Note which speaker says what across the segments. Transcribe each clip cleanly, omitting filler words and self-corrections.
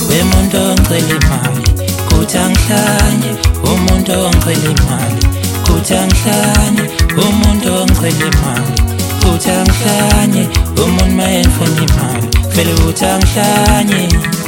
Speaker 1: wemuntu ongicela imali kuthi angihlanye, umuntu ongicela imali kuthi angihlanye, umuntu ongicela imali kuthi angihlanye, umuntu mayengifuna imali vele kuthi angihlanye.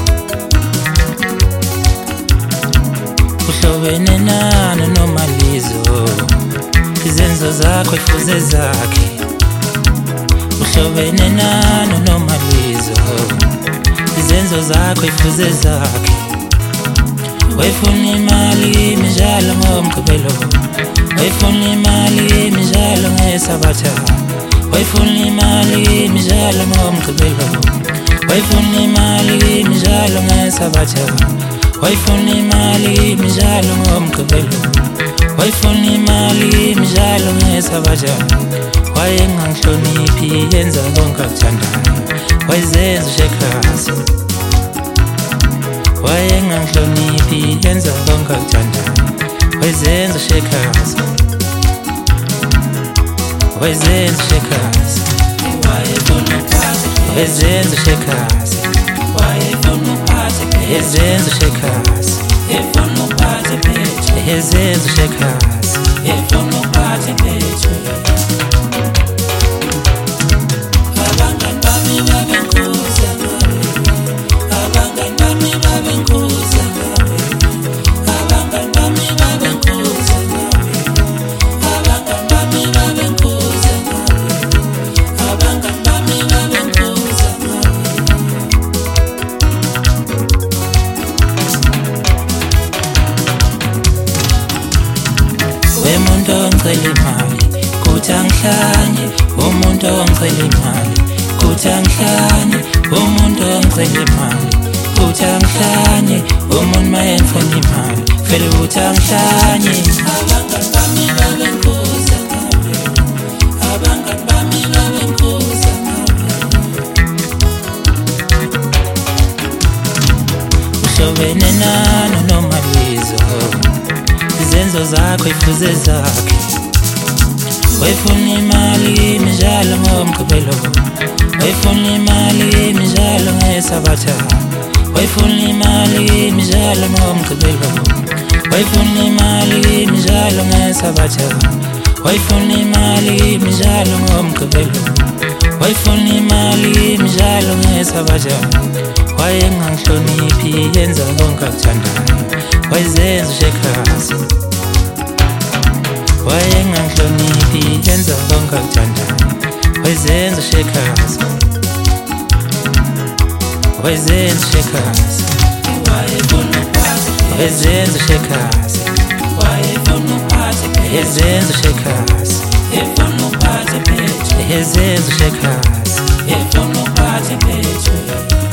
Speaker 1: Uhlobene nani noMalizo, izenzo zakho ifuze zakhe. Uhlobene nani noMalizo, izenzo zakho ifuze zakhe. Wayifuna imali njalo ngoMgqibelo, wayifuna imali njalo ngeSabatha, wayifuna imali njalo ngoMgqibelo, wayifuna imali njalo ngeSabatha, wayifuna imali njalo ngoMgqibelo, wayifuna imali njalo ngeSabatha. Wayengangihloniphi yenza konke akuthandayo, wayezenza ushekhazi. Wayengangihloniphi yenza konke akuthandayo, wayezenza ushekhazi, wayezenza ushekhazi, wayezenza ushekhazi, wayezenza ushekhazi, wayezenza ushekhazi. Umuntu ongicela imali kuthi angihlanye, umuntu ongicela imali kuthi angihlanye, umuntu ongicela imali kuthi angihlanye, umuntu mayengifuna imali vele kuthi angihlanye. Abangani bami babenkuza ngawe, abangani bami babenkuza ngawe. Uhlobene nani noMalizo, izenzo zakho ifuze zakhe. Wayifuna imali njalo ngoMgqibelo, wayifuna imali njalo ngeSabatha, wayifuna imali njalo ngoMgqibelo, wayifuna imali njalo ngeSabatha, wayifuna imali njalo ngoMgqibelo, wayifuna imali njalo ngeSabatha. Wayengangihloniphi yenza konke akuthandayo, wayezenza ushekhazi. Wayengangihloniphi yenza konke akuthandayo, wayezenza ushekhazi, wayezenza ushekhazi, wayezenza ushekhazi, wayezenza ushekhazi, wayezenza ushekhazi.